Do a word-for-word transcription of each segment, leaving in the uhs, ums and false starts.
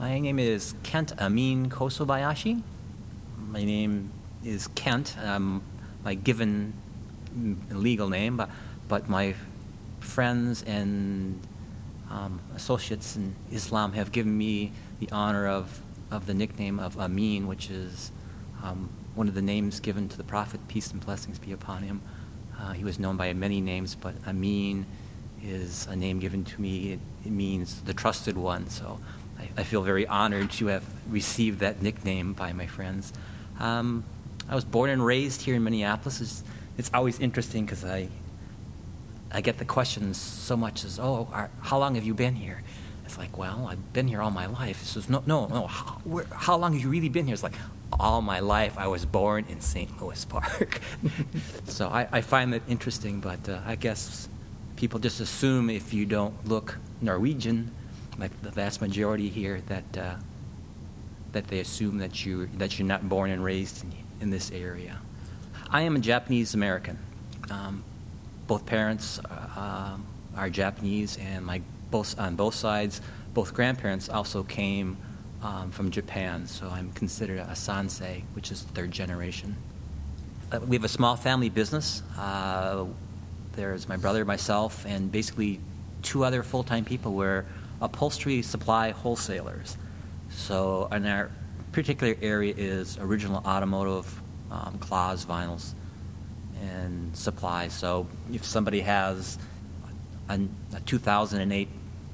My name is Kent Amin Kosobayashi. My name is Kent, um, my given legal name, but, but my friends and um, associates in Islam have given me the honor of, of the nickname of Amin, which is um, one of the names given to the Prophet, peace and blessings be upon him. Uh, he was known by many names, but Amin is a name given to me. It, it means the trusted one, so I, I feel very honored to have received that nickname by my friends. Um, I was born and raised here in Minneapolis. It's, it's always interesting because I I get the questions so much as, oh, are, how long have you been here? It's like, well, I've been here all my life. It says, no, no, no, how, where, how long have you really been here? It's like, all my life I was born in Saint Louis Park. So I, I find that interesting, but uh, I guess people just assume if you don't look Norwegian, like the vast majority here, that uh, that they assume that you that you're not born and raised in, in this area. I am a Japanese American. Um, both parents uh, are Japanese, and my both on both sides, both grandparents also came um, from Japan. So I'm considered a sansei, which is third generation. Uh, we have a small family business. Uh, there's my brother, myself, and basically two other full-time people. We're upholstery supply wholesalers. So, and our particular area is original automotive, um, cloths, vinyls, and supplies. So, if somebody has a, a two thousand eight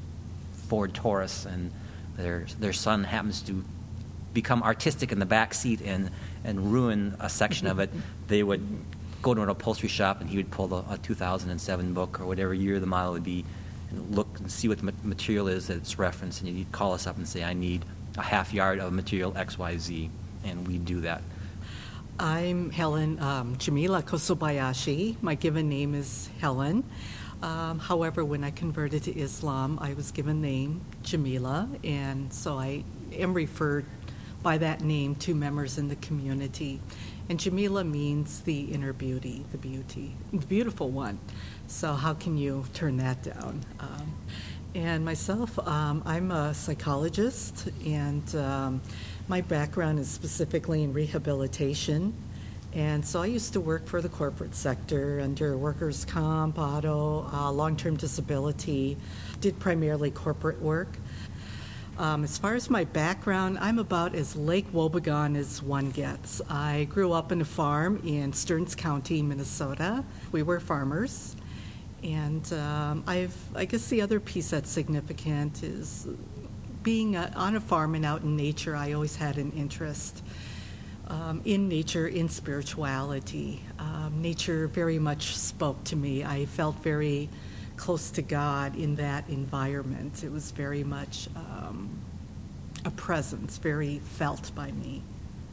Ford Taurus and their their son happens to become artistic in the back seat and and ruin a section of it, they would go to an upholstery shop and he would pull the, a two thousand seven book or whatever year the model would be, and look and see what the material is that it's referenced, and he'd call us up and say, I need a half yard of material X Y Z, and we do that. I'm Helen um, Jamila Kosobayashi. My given name is Helen. Um, however, when I converted to Islam, I was given the name Jamila, and so I am referred by that name to members in the community. And Jamila means the inner beauty, the beauty, the beautiful one. So how can you turn that down? Um, and myself, um, I'm a psychologist, and um, my background is specifically in rehabilitation. And so I used to work for the corporate sector under workers' comp, auto, uh, long-term disability, did primarily corporate work. Um, as far as my background, I'm about as Lake Wobegon as one gets. I grew up in a farm in Stearns County, Minnesota. We were farmers. And um, I've, I guess the other piece that's significant is being uh, on a farm and out in nature. I always had an interest um, in nature, in spirituality. Um, nature very much spoke to me. I felt very close to God in that environment. It was very much um, a presence, very felt by me.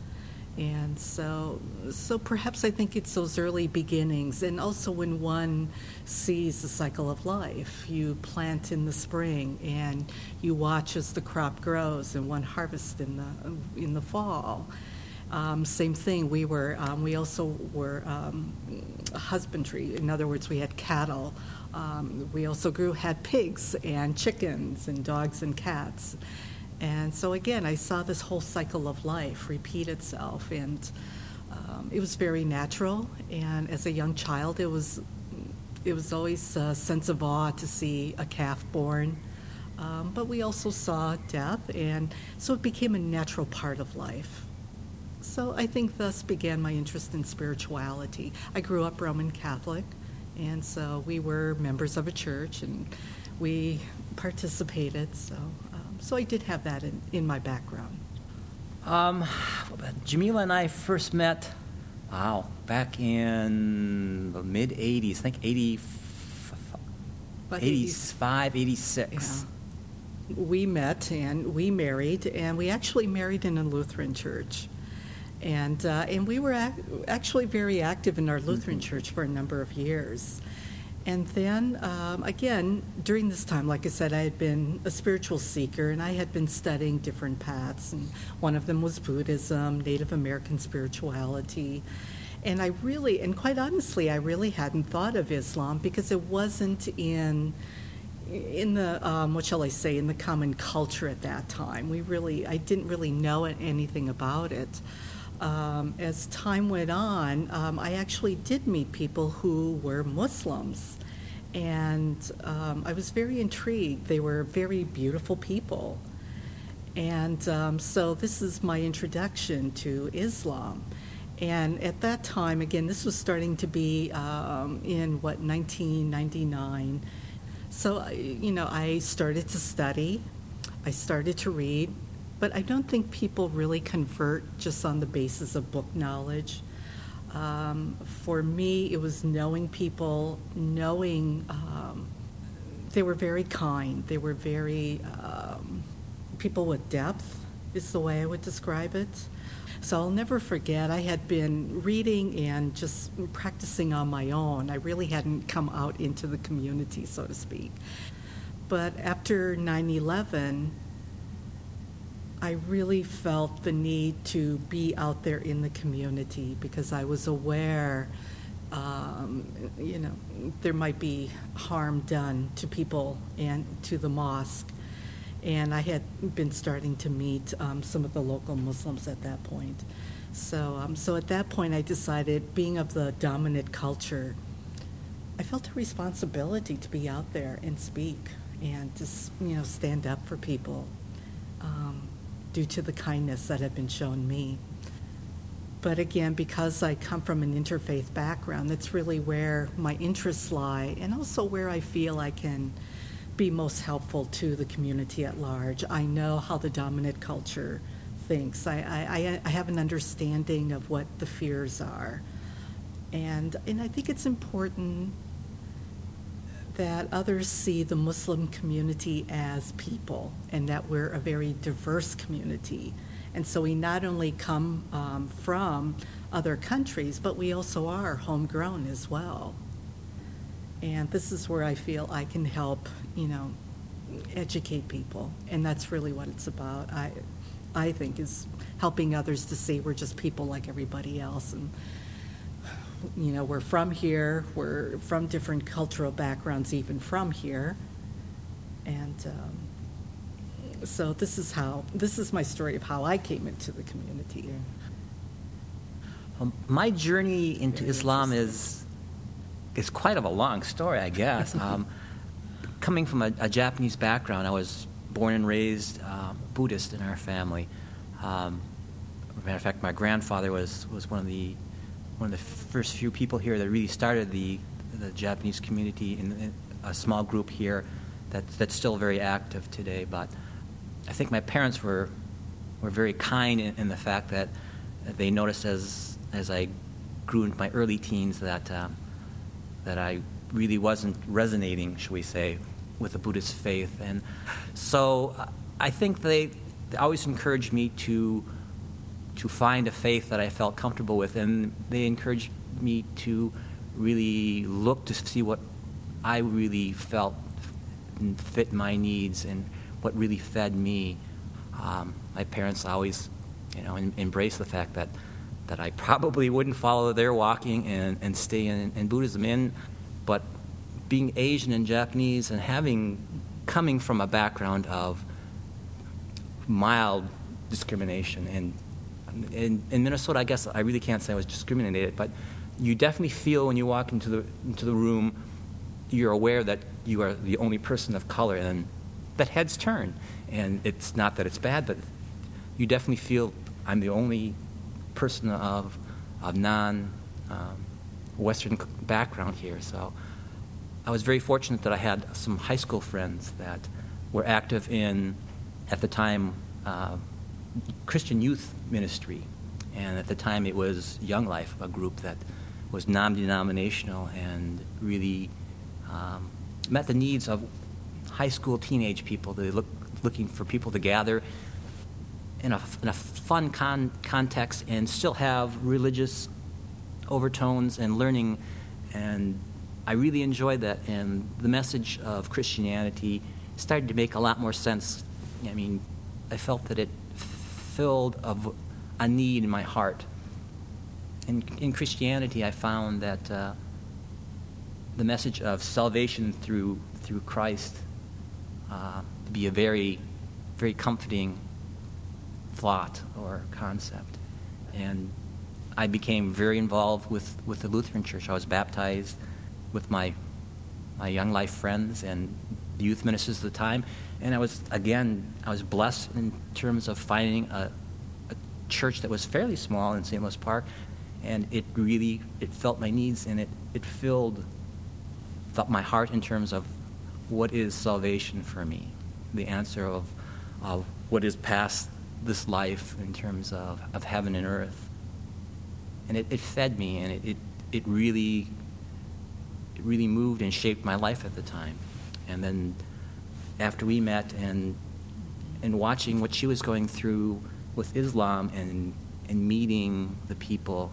And so, so perhaps I think it's those early beginnings, and also when one sees the cycle of life. You plant in the spring, and you watch as the crop grows, and one harvests in the in the fall. Um, same thing. We were. Um, we also were um, husbandry. In other words, we had cattle. Um, we also grew had pigs and chickens and dogs and cats. And so again, I saw this whole cycle of life repeat itself, and um, it was very natural. And as a young child, it was it was always a sense of awe to see a calf born. Um, but we also saw death, and so it became a natural part of life. So I think thus began my interest in spirituality. I grew up Roman Catholic, and so we were members of a church, and we participated. So. So I did have that in, in my background. Um, Jamila and I first met, wow, back in the mid-eighties, I think eighty, eighty-five, eighty-six. Yeah. We met and we married, and we actually married in a Lutheran church. And, uh, and we were ac- actually very active in our Lutheran mm-hmm. church for a number of years. And then, um, again, during this time, like I said, I had been a spiritual seeker, and I had been studying different paths. And one of them was Buddhism, Native American spirituality. And I really, and quite honestly, I really hadn't thought of Islam because it wasn't in in the, um, what shall I say, in the common culture at that time. We really, I didn't really know anything about it. Um, as time went on, um, I actually did meet people who were Muslims, and um, I was very intrigued. They were very beautiful people. And um, so this is my introduction to Islam. And at that time, again, this was starting to be um, in, what, nineteen ninety-nine. So, I- you know, I started to study, I started to read, but I don't think people really convert just on the basis of book knowledge. Um, for me, it was knowing people, knowing um, they were very kind, they were very, um, people with depth is the way I would describe it. So I'll never forget, I had been reading and just practicing on my own. I really hadn't come out into the community, so to speak. But after nine eleven, I really felt the need to be out there in the community because I was aware, um, you know, there might be harm done to people and to the mosque. And I had been starting to meet um, some of the local Muslims at that point. So, um, so at that point, I decided, being of the dominant culture, I felt a responsibility to be out there and speak and to, you know, stand up for people um, due to the kindness that had been shown me. But again, because I come from an interfaith background, that's really where my interests lie, and also where I feel I can be most helpful to the community at large. I know how the dominant culture thinks. I, I, I have an understanding of what the fears are. And, and I think it's important that others see the Muslim community as people and that we're a very diverse community. And so we not only come um, from other countries, but we also are homegrown as well. And this is where I feel I can help, you know, educate people. And that's really what it's about, I, I think, is helping others to see we're just people like everybody else. And, you know, we're from here, we're from different cultural backgrounds even from here. And um, so this is how, this is my story of how I came into the community. Um, my journey into Islam is is quite of a long story, I guess. Um, coming from a, a Japanese background, I was born and raised um, Buddhist in our family. Um, as a matter of fact, my grandfather was, was one of the one of the first few people here that really started the the Japanese community in, in a small group here that that's still very active today. But I think my parents were were very kind in, in the fact that they noticed as as I grew into my early teens that uh, that I really wasn't resonating, shall we say, with the Buddhist faith. And so uh, I think they, they always encouraged me to to find a faith that I felt comfortable with, and they encouraged me to really look to see what I really felt fit my needs and what really fed me. Um, my parents always, you know, em- embraced the fact that that I probably wouldn't follow their walking and, and stay in, in Buddhism. In, but being Asian and Japanese and having, coming from a background of mild discrimination, and in, in Minnesota, I guess I really can't say I was discriminated, but you definitely feel when you walk into the into the room, you're aware that you are the only person of color, and that heads turn. And it's not that it's bad, but you definitely feel I'm the only person of of non um, Western background here. So I was very fortunate that I had some high school friends that were active in, at the time, uh, Christian youth ministry, and at the time it was Young Life, a group that was non-denominational and really um, met the needs of high school teenage people. They look looking for people to gather in a, in a fun con- context and still have religious overtones and learning. And I really enjoyed that. And the message of Christianity started to make a lot more sense. I mean, I felt that it filled a, a need in my heart. In, in Christianity, I found that uh, the message of salvation through through Christ uh, to be a very, very comforting thought or concept. And I became very involved with, with the Lutheran Church. I was baptized with my my Young Life friends and the youth ministers at the time. And I was, again, I was blessed in terms of finding a, a church that was fairly small in Saint Louis Park. And it really, it felt my needs, and it, it filled, felt my heart in terms of what is salvation for me, the answer of, of what is past this life in terms of, of heaven and earth. And it, it fed me, and it, it, it really it really moved and shaped my life at the time. And then after we met and and watching what she was going through with Islam and and meeting the people,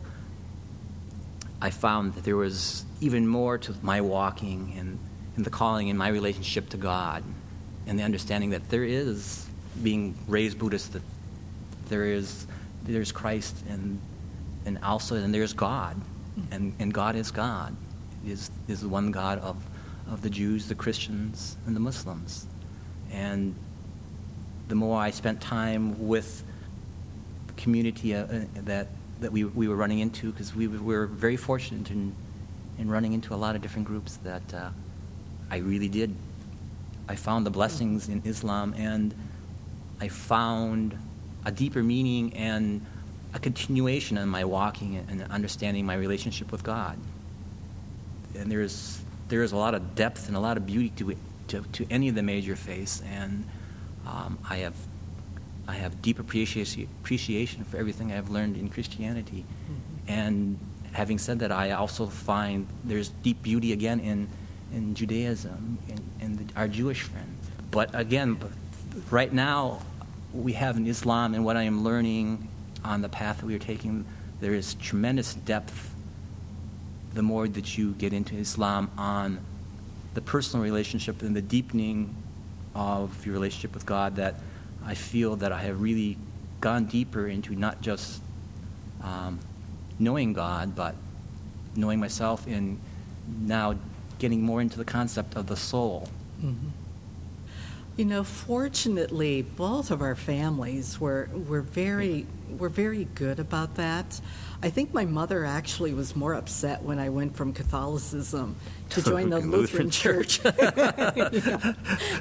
I found that there was even more to my walking and, and the calling in my relationship to God, and the understanding that there is, being raised Buddhist, that there is there's Christ, and and also and there's God, and, and God is God, is is the one God of, of the Jews, the Christians, and the Muslims. And the more I spent time with the community uh, that that we we were running into, because we, we were very fortunate in in running into a lot of different groups that uh, I really did. I found the blessings in Islam, and I found a deeper meaning and a continuation in my walking and understanding my relationship with God. And there's there is a lot of depth and a lot of beauty to it, to, to any of the major faiths, and um, I have I have deep appreciation appreciation for everything I've learned in Christianity. Mm-hmm. And having said that, I also find there's deep beauty again in in Judaism and in, in the, our Jewish friends. But again, right now we have in Islam, and what I am learning on the path that we are taking, there is tremendous depth the more that you get into Islam on the personal relationship and the deepening of your relationship with God, that I feel that I have really gone deeper into not just um, knowing God, but knowing myself, and now getting more into the concept of the soul. Mm-hmm. You know, fortunately, both of our families were were very were very good about that. I think my mother actually was more upset when I went from Catholicism to join the Lutheran, Lutheran Church. Yeah.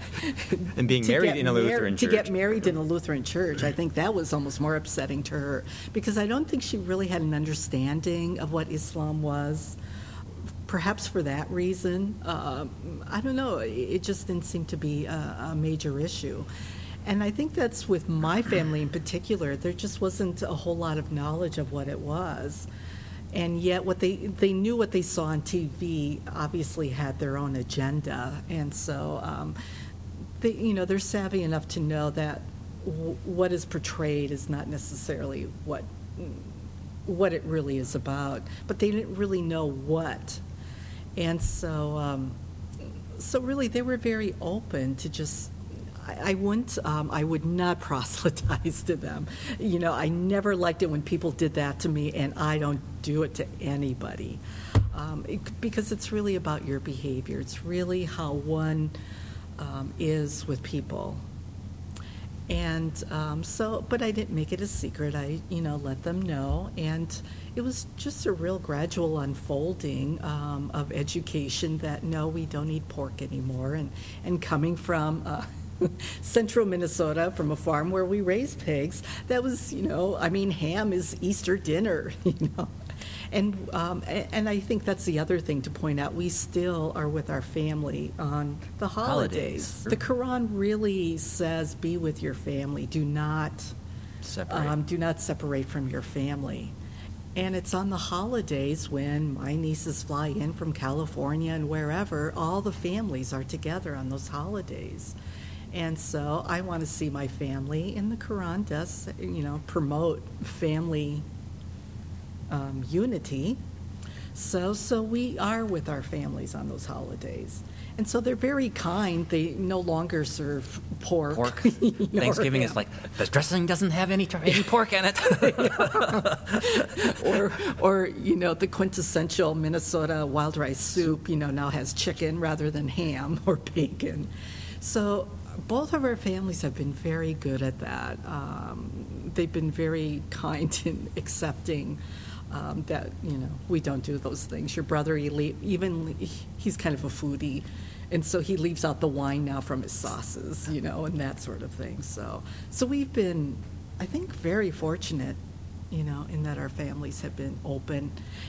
And being married in a Lutheran mar- church. To get married in a Lutheran church, I think that was almost more upsetting to her, because I don't think she really had an understanding of what Islam was. Perhaps for that reason, uh, I don't know, it just didn't seem to be a, a major issue. And I think that's with my family in particular. There just wasn't a whole lot of knowledge of what it was. And yet what they, they knew what they saw on T V obviously had their own agenda. And so, um, they, you know, they're savvy enough to know that w- what is portrayed is not necessarily what what it really is about. But they didn't really know what. And so, um, so really, they were very open to just. I, I wouldn't. Um, I would not proselytize to them. You know, I never liked it when people did that to me, and I don't do it to anybody, um, it, because it's really about your behavior. It's really how one um, is with people. And um, so, but I didn't make it a secret. I, you know, let them know, and it was just a real gradual unfolding um, of education that no, we don't eat pork anymore. And and coming from uh, central Minnesota, from a farm where we raise pigs, that was, you know, I mean, ham is Easter dinner, you know. And um, and I think that's the other thing to point out. We still are with our family on the holidays. holidays. The Quran really says, "Be with your family. Do not separate. Um, do not separate from your family." And it's on the holidays when my nieces fly in from California and wherever. All the families are together on those holidays, and so I want to see my family. And the Quran does, you know, promote family. Um, unity. So so we are with our families on those holidays. And so they're very kind. They no longer serve pork. Pork. You know, Thanksgiving is like, the dressing doesn't have any any pork in it. or, or, you know, the quintessential Minnesota wild rice soup, you know, now has chicken rather than ham or bacon. So both of our families have been very good at that. Um, they've been very kind in accepting um, that, you know, we don't do those things. Your brother, he le- even, he's kind of a foodie, and so he leaves out the wine now from his sauces, you know, and that sort of thing. So, so we've been, I think, very fortunate, you know, in that our families have been open.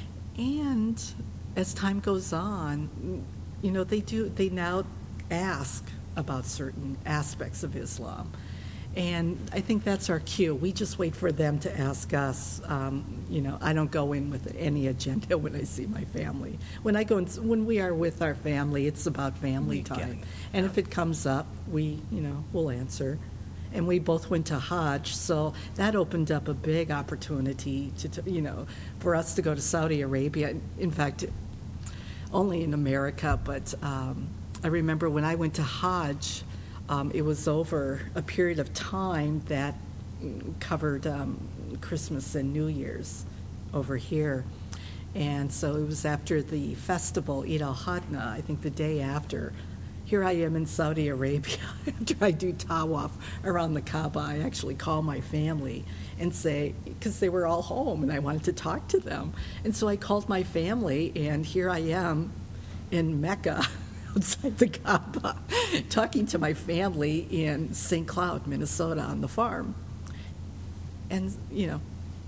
And as time goes on, you know, they do, they now ask about certain aspects of Islam. And I think that's our cue. We just wait for them to ask us. Um, you know, I don't go in with any agenda when I see my family. When I go, in, when we are with our family, it's about family time. And if it comes up, we, you know, we'll answer. And we both went to Hajj, so that opened up a big opportunity to, to you know, for us to go to Saudi Arabia. In fact, only in America, but um, I remember when I went to Hajj, um, it was over a period of time that covered um, Christmas and New Year's over here. And so it was after the festival, Eid al-Adha, I think the day after. Here I am in Saudi Arabia. After I do tawaf around the Kaaba, I actually call my family and say, because they were all home and I wanted to talk to them. And so I called my family, and here I am in Mecca, outside the Kaaba, talking to my family in Saint Cloud, Minnesota, on the farm. And, you know,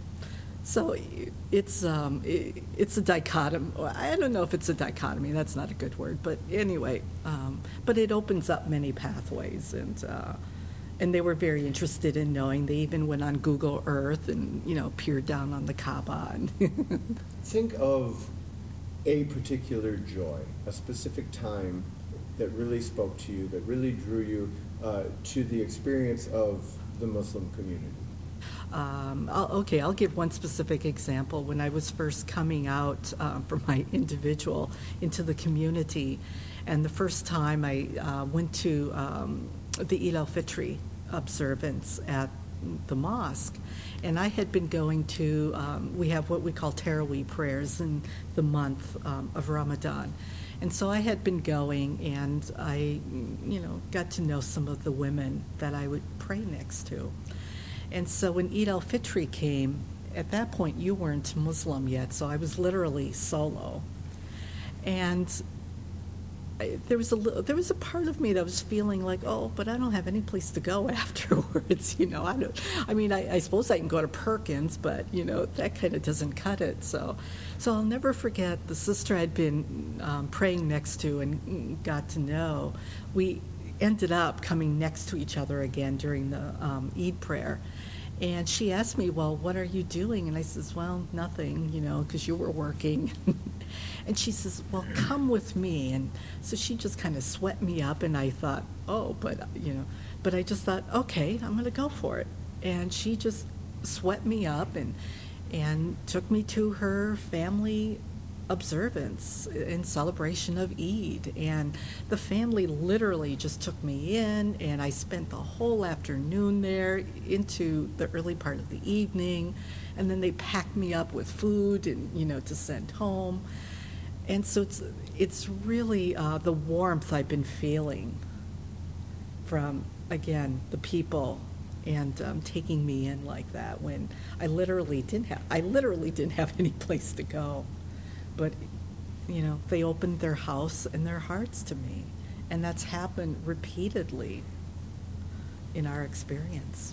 so it's um, it, it's a dichotomy. I don't know if it's a dichotomy. That's not a good word. But anyway, um, but it opens up many pathways. And uh, and they were very interested in knowing. They even went on Google Earth and, you know, peered down on the Kaaba. And Think of a particular joy, a specific time that really spoke to you, that really drew you uh, to the experience of the Muslim community. Um, I'll, okay, I'll give one specific example. When I was first coming out um, from my individual into the community, and the first time I uh, went to um, the Eid al-Fitr observance at the mosque, and I had been going to, um, we have what we call Taraweeh prayers in the month um, of Ramadan. And so I had been going, and I, you know, got to know some of the women that I would pray next to. And so when Eid al-Fitr came, at that point you weren't Muslim yet, so I was literally solo. And I, there was a little, there was a part of me that was feeling like, oh, but I don't have any place to go afterwards. You know, I don't. I mean, I, I suppose I can go to Perkins, but you know that kind of doesn't cut it. So, so I'll never forget the sister I'd been um, praying next to and got to know. We ended up coming next to each other again during the um, Eid prayer. And she asked me, well, what are you doing? And I says, well, nothing, you know, because you were working. And she says, well, come with me. And so she just kind of swept me up, and I thought, oh, but, you know, but I just thought, okay, I'm going to go for it. And she just swept me up and and took me to her family observance in celebration of Eid. And the family literally just took me in, and I spent the whole afternoon there into the early part of the evening, and then they packed me up with food and, you know, to send home. And so it's it's really uh, the warmth I've been feeling from, again, the people and um, taking me in like that when I literally didn't have I literally didn't have any place to go. But, you know, they opened their house and their hearts to me. And that's happened repeatedly in our experience.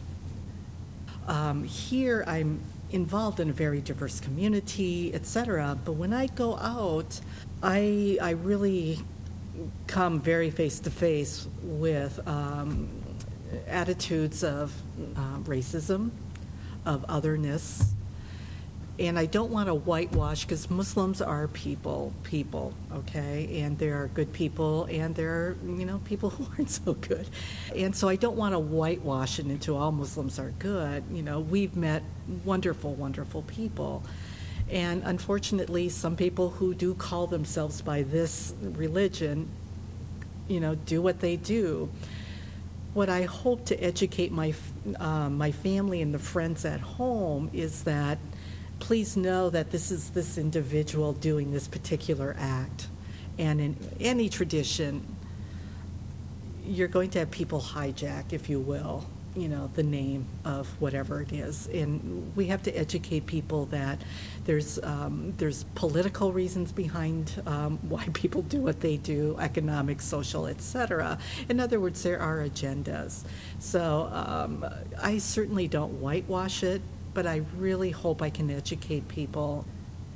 Um, here, I'm involved in a very diverse community, et cetera. But when I go out, I, I really come very face-to-face with um, attitudes of uh, racism, of otherness. And I don't want to whitewash, because Muslims are people, people, okay? And there are good people, and there are, you know, people who aren't so good. And so I don't want to whitewash it into all Muslims are good. You know, we've met wonderful, wonderful people. And unfortunately, some people who do call themselves by this religion, you know, do what they do. What I hope to educate my, uh, my family and the friends at home is that please know that this is this individual doing this particular act. And in any tradition, you're going to have people hijack, if you will, you know, the name of whatever it is. And we have to educate people that there's um, there's political reasons behind um, why people do what they do, economic, social, et cetera. In other words, there are agendas. So um, I certainly don't whitewash it, but I really hope I can educate people.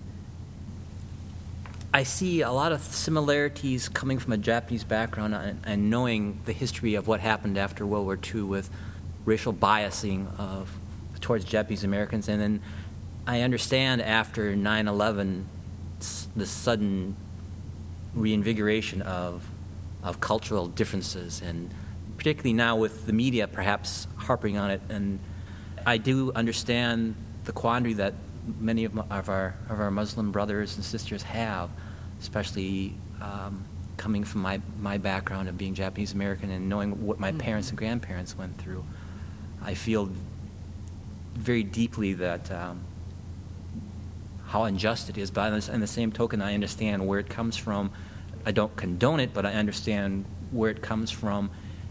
I see a lot of similarities coming from a Japanese background and, and knowing the history of what happened after World War Two with racial biasing of towards Japanese Americans, and then I understand after nine eleven the sudden reinvigoration of of cultural differences, and particularly now with the media perhaps harping on it. And I do understand the quandary that many of, my, of our of our Muslim brothers and sisters have, especially um, coming from my, my background of being Japanese American and knowing what my mm-hmm. parents and grandparents went through. I feel very deeply that um, how unjust it is, but in the same token, I understand where it comes from. I don't condone it, but I understand where it comes from,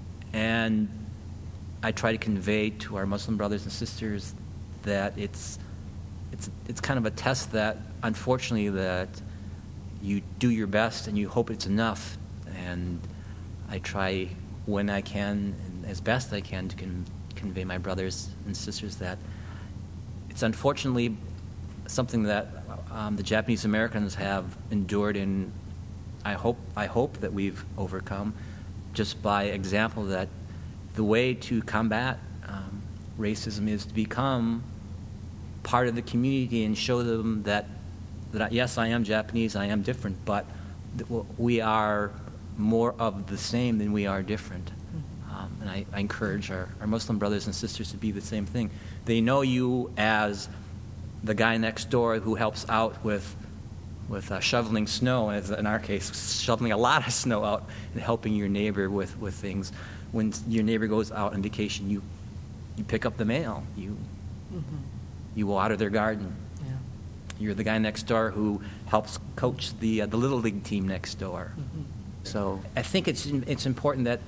and I try to convey to our Muslim brothers and sisters that it's it's it's kind of a test that, unfortunately, that you do your best and you hope it's enough, and I try when I can and as best I can to con- convey my brothers and sisters that it's unfortunately something that um, the Japanese Americans have endured, and I hope I hope that we've overcome, just by example, that the way to combat um, racism is to become part of the community and show them that, that yes, I am Japanese, I am different, but we are more of the same than we are different. Um, and I, I encourage our, our Muslim brothers and sisters to be the same thing. They know you as the guy next door who helps out with with uh, shoveling snow, as in our case, shoveling a lot of snow out and helping your neighbor with, with things. When your neighbor goes out on vacation, you you pick up the mail, you mm-hmm. you water their garden. Yeah. You're the guy next door who helps coach the uh, the little league team next door. Mm-hmm. So I think it's it's important that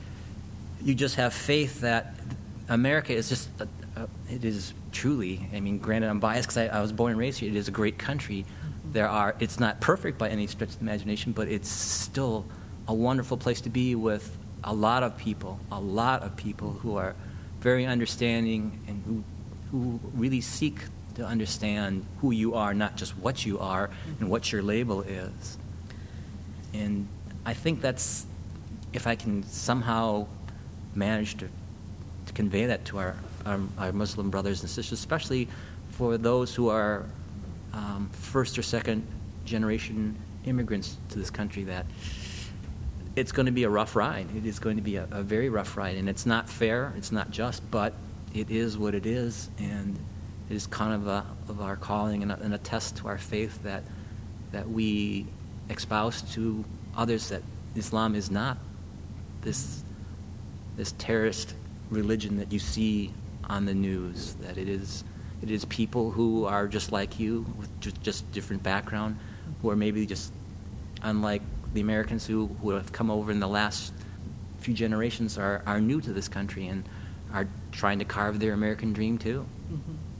you just have faith that America is just a, a, it is truly. I mean, granted, I'm biased because I, I was born and raised here. It is a great country. Mm-hmm. There are. It's not perfect by any stretch of the imagination, but it's still a wonderful place to be with a lot of people, a lot of people who are very understanding and who who really seek to understand who you are, not just what you are and what your label is. And I think that's, if I can somehow manage to, to convey that to our, our, our Muslim brothers and sisters, especially for those who are um, first or second generation immigrants to this country, that it's going to be a rough ride. It is going to be a, a very rough ride, and it's not fair, it's not just, but it is what it is, and it is kind of a, of our calling and a, and a test to our faith that that we espouse to others, that Islam is not this this terrorist religion that you see on the news, that it is it is people who are just like you, with just, just different background, who are maybe just unlike the Americans who, who have come over in the last few generations, are, are new to this country and are trying to carve their American dream too. Mm-hmm.